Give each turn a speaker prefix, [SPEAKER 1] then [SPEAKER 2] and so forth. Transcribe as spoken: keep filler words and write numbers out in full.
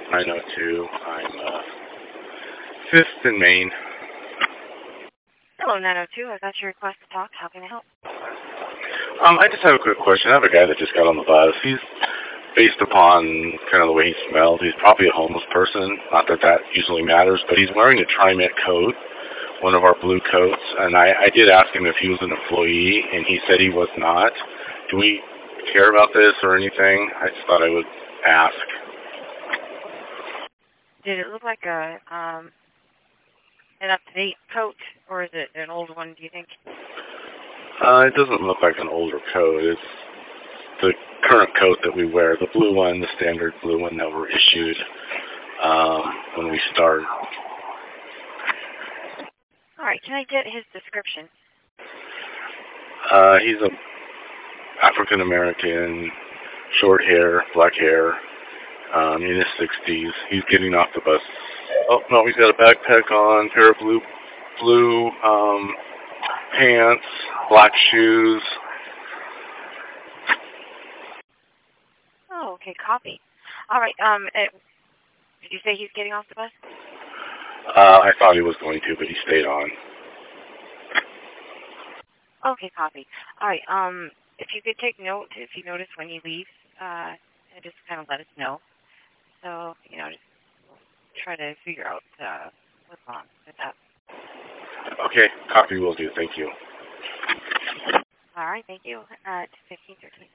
[SPEAKER 1] nine oh two. I'm uh, fifth in Maine.
[SPEAKER 2] Hello, nine oh two. I got your request to talk. How can I help?
[SPEAKER 1] Um, I just have a quick question. I have a guy that just got on the bus. He's, based upon kind of the way he smells, he's probably a homeless person. Not that that usually matters, but he's wearing a TriMet coat, one of our blue coats, and I, I did ask him if he was an employee, and he said he was not. Do we care about this or anything? I just thought I would ask.
[SPEAKER 2] Did it look like a um, an up-to-date coat, or is it an old one, do you think?
[SPEAKER 1] Uh, it doesn't look like an older coat. It's the current coat that we wear, the blue one, the standard blue one that were issued um, when we started.
[SPEAKER 2] All right, can I get his description?
[SPEAKER 1] Uh, he's a African American, short hair, black hair, um, in his sixties. He's getting off the bus. Oh no, he's got a backpack on, pair of blue, blue um, pants, black shoes.
[SPEAKER 2] Oh, okay, copy. All right, um, uh, did you say he's getting off the bus?
[SPEAKER 1] Uh, I thought he was going to, but he stayed on.
[SPEAKER 2] Okay, copy. All right, um, if you could take note, if you notice when he leaves, uh, and just kind of let us know. So, you know, just try to figure out uh, what's wrong with that.
[SPEAKER 1] Okay, copy will do. Thank you.
[SPEAKER 2] All right, thank you. At fifteen thirteen.